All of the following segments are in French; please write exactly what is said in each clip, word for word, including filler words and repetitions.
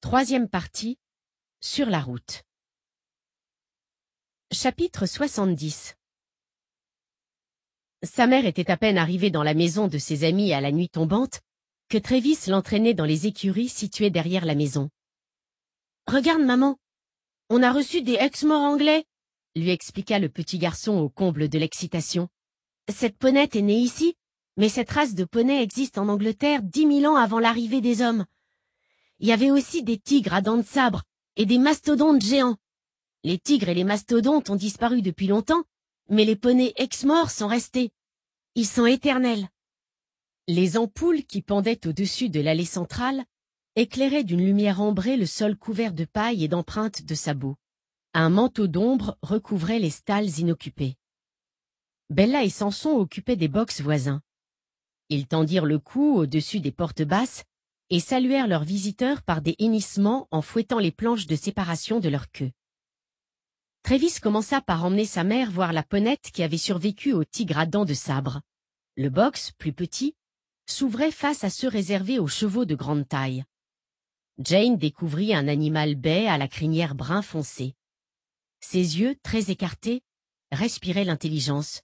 Troisième partie, sur la route. Chapitre soixante-dix. Sa mère était à peine arrivée dans la maison de ses amis à la nuit tombante, que Travis l'entraînait dans les écuries situées derrière la maison. « Regarde, maman, on a reçu des ex-morts anglais !» lui expliqua le petit garçon au comble de l'excitation. « Cette ponette est née ici, mais cette race de poney existe en Angleterre dix mille ans avant l'arrivée des hommes. Il y avait aussi des tigres à dents de sabre et des mastodontes géants. Les tigres et les mastodontes ont disparu depuis longtemps, mais les poneys ex-morts sont restés. Ils sont éternels. » Les ampoules qui pendaient au-dessus de l'allée centrale éclairaient d'une lumière ambrée le sol couvert de paille et d'empreintes de sabots. Un manteau d'ombre recouvrait les stalles inoccupées. Bella et Samson occupaient des box voisins. Ils tendirent le cou au-dessus des portes basses et saluèrent leurs visiteurs par des hennissements en fouettant les planches de séparation de leur queue. Travis commença par emmener sa mère voir la ponette qui avait survécu au tigre à dents de sabre. Le box, plus petit, s'ouvrait face à ceux réservés aux chevaux de grande taille. Jane découvrit un animal bai à la crinière brun foncé. Ses yeux, très écartés, respiraient l'intelligence.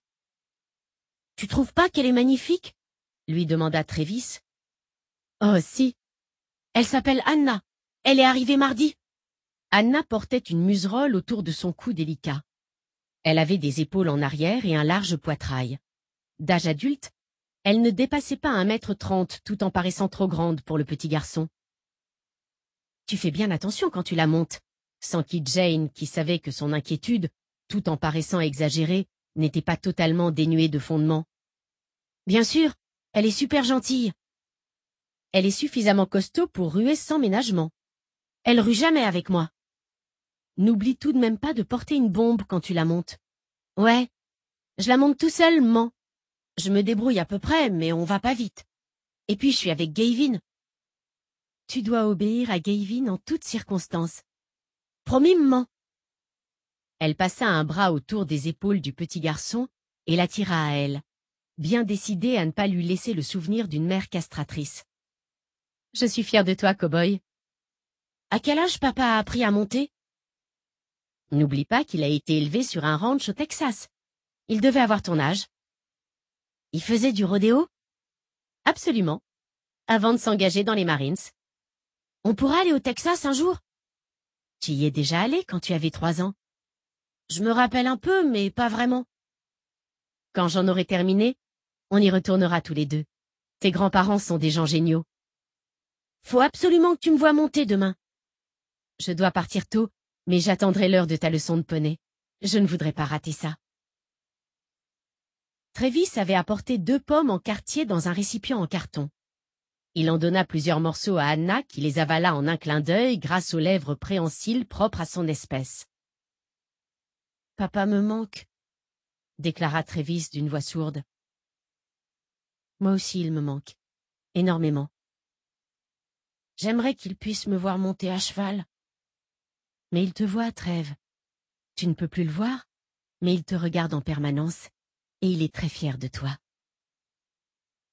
« Tu trouves pas qu'elle est magnifique ?» lui demanda Travis. « Oh si. Elle s'appelle Anna. Elle est arrivée mardi. » Anna portait une muserolle autour de son cou délicat. Elle avait des épaules en arrière et un large poitrail. D'âge adulte, elle ne dépassait pas un mètre trente tout en paraissant trop grande pour le petit garçon. « Tu fais bien attention quand tu la montes », s'enquit Jane, qui savait que son inquiétude, tout en paraissant exagérée, n'était pas totalement dénuée de fondement. « Bien sûr, elle est super gentille. Elle est suffisamment costaud pour ruer sans ménagement. Elle rue jamais avec moi. N'oublie tout de même pas de porter une bombe quand tu la montes. »« Ouais, je la monte tout seul, maman. Je me débrouille à peu près, mais on va pas vite. Et puis je suis avec Gavin. »« Tu dois obéir à Gavin en toutes circonstances. Promis, maman. » Elle passa un bras autour des épaules du petit garçon et l'attira à elle, bien décidée à ne pas lui laisser le souvenir d'une mère castratrice. « Je suis fière de toi, cow-boy. »« À quel âge papa a appris à monter ?»« N'oublie pas qu'il a été élevé sur un ranch au Texas. Il devait avoir ton âge. »« Il faisait du rodéo ?»« Absolument. Avant de s'engager dans les Marines. »« On pourra aller au Texas un jour ?»« Tu y es déjà allé quand tu avais trois ans. »« Je me rappelle un peu, mais pas vraiment. »« Quand j'en aurai terminé, on y retournera tous les deux. Tes grands-parents sont des gens géniaux. »« Faut absolument que tu me vois monter demain. »« Je dois partir tôt, mais j'attendrai l'heure de ta leçon de poney. Je ne voudrais pas rater ça. » Travis avait apporté deux pommes en quartier dans un récipient en carton. Il en donna plusieurs morceaux à Anna qui les avala en un clin d'œil grâce aux lèvres préhensiles propres à son espèce. « Papa me manque, » déclara Travis d'une voix sourde. « Moi aussi il me manque, énormément. J'aimerais qu'il puisse me voir monter à cheval. Mais il te voit, Trève. Tu ne peux plus le voir, mais il te regarde en permanence, et il est très fier de toi. »